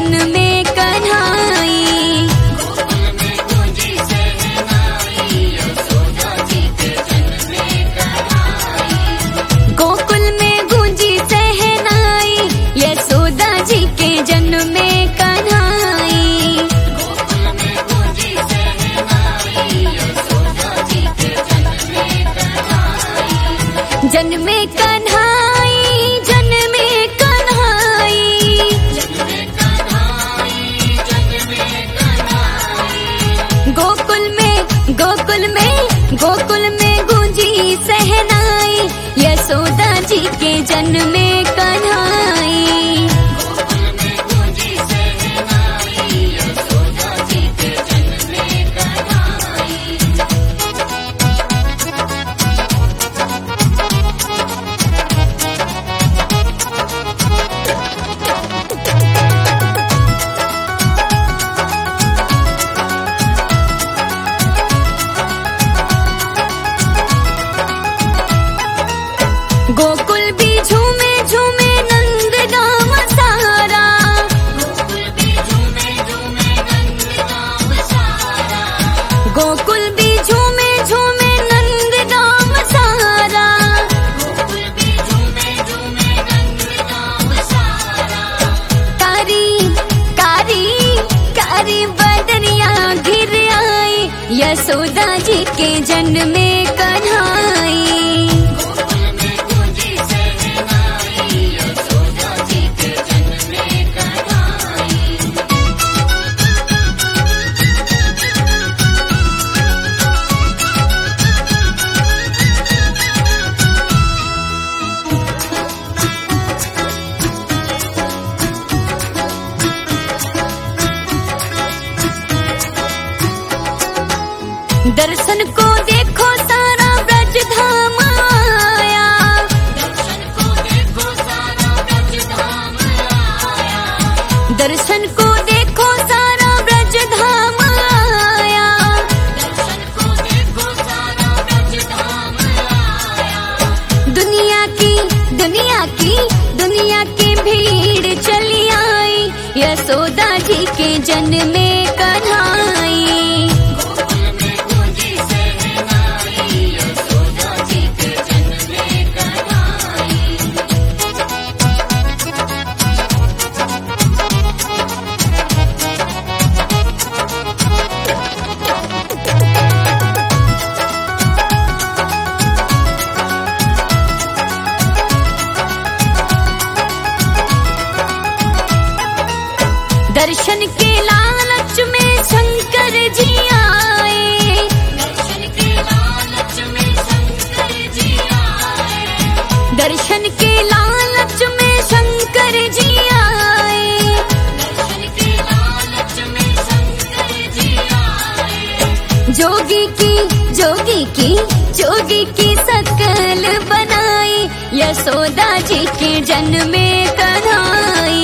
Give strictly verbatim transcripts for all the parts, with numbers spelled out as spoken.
जन्मे कन्हाई। गोकुल में गूंजी सहनाई यशोदा जी के जन्मे कन्हाई। जन्मे कन्हाई जन्मे कन्हाई गोकुल में गोकुल में गोकुल में गूंजी सहनाई यशोदा जी के जन्मे कन्हाई। गोकुल भी झूमे झूमे नंद गाँव सारा। गोकुल भी झूमे झूमे नंद गाँव सारा। कारी कारी कारी बदरिया घिर आई यशोदा जी के जन्मे कन्हाई। दर्शन को देखो सारा ब्रज धाम आया। दर्शन को देखो सारा ब्रज धाम आया। दुनिया की दुनिया की दुनिया की भीड़ चली आई यशोदा जी के जन्मे कन्हाई। दर्शन के लालच में शंकर जी आए। दर्शन के लालच में शंकर जी आए। दर्शन के लालच में शंकर जी आए। दर्शन के लालच में शंकर जी आए। जोगी की जोगी की जोगी की शकल बनाई यशोदा जी के जन्मे कन्हाई।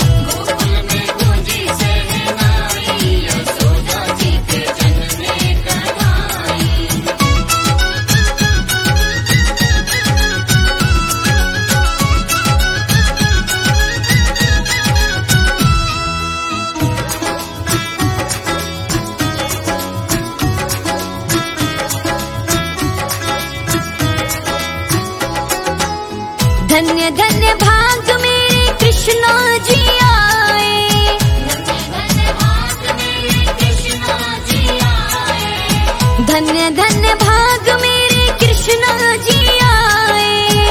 धन्य धन्य भाग मेरे कृष्णा जी आए। धन्य धन्य भाग मेरे कृष्णा जी आए।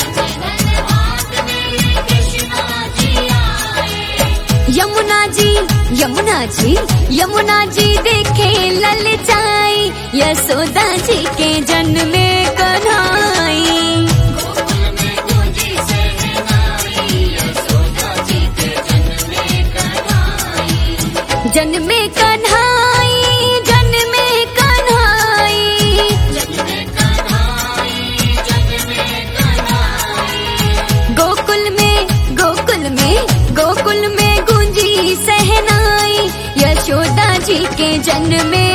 यमुना जी यमुना जी यमुना जी देखे ललचाई यशोदा जी के जन्मे कन्हाई। जन्मे कन्हाई जन्मे कन्हाई गोकुल में गोकुल में गोकुल में गूंजी सहनाई यशोदा जी के जन्मे